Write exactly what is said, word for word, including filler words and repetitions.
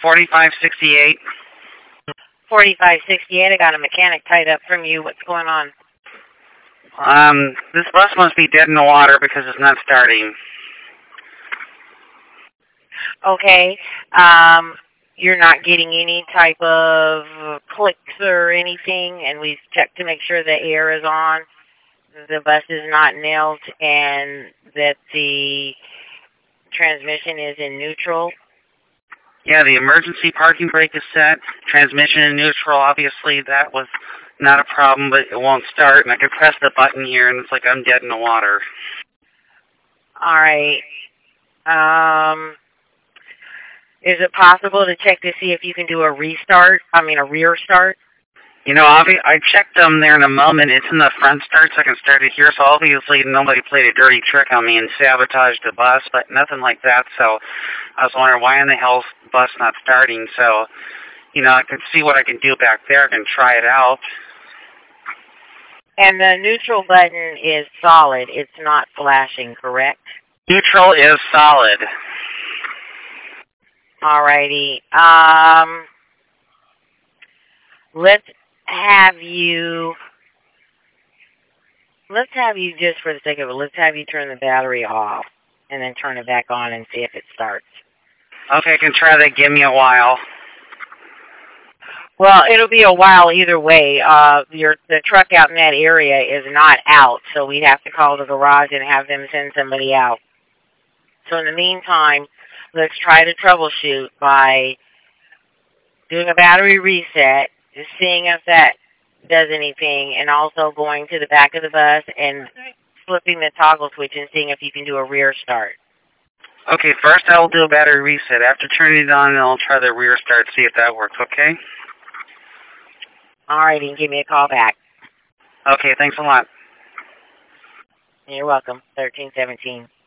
forty-five sixty-eight. forty-five sixty-eight, I got a mechanic tied up from you. What's going on? Um, this bus must be dead in the water because it's not starting. Okay. Um, you're not getting any type of clicks or anything, and we've checked to make sure the air is on, the bus is not nailed, and that the transmission is in neutral. Yeah, the emergency parking brake is set. Transmission in neutral, obviously that was not a problem, but it won't start, and I can press the button here, and it's like I'm dead in the water. All right. Um, is it possible to check to see if you can do a restart? I mean, a rear start? You know, obvi- I checked them there in a moment. It's in the front start, so I can start it here. So obviously nobody played a dirty trick on me and sabotaged the bus, but nothing like that. So I was wondering why in the hell's the bus not starting. So, you know, I can see what I can do back there. I can try it out. And the neutral button is solid. It's not flashing, correct? Neutral is solid. Alrighty. Um, let's have you, let's have you, just for the sake of it, let's have you turn the battery off and then turn it back on and see if it starts. Okay, I can try that. Give me a while. Well, it'll be a while either way. Uh, your the truck out in that area is not out, so we'd have to call the garage and have them send somebody out. So in the meantime, let's try to troubleshoot by doing a battery reset, just seeing if that does anything, and also going to the back of the bus and flipping the toggle switch and seeing if you can do a rear start. Okay, first I'll do a battery reset. After turning it on, I'll try the rear start, see if that works, okay? All right, and give me a call back. Okay, thanks a lot. You're welcome. thirteen seventeen.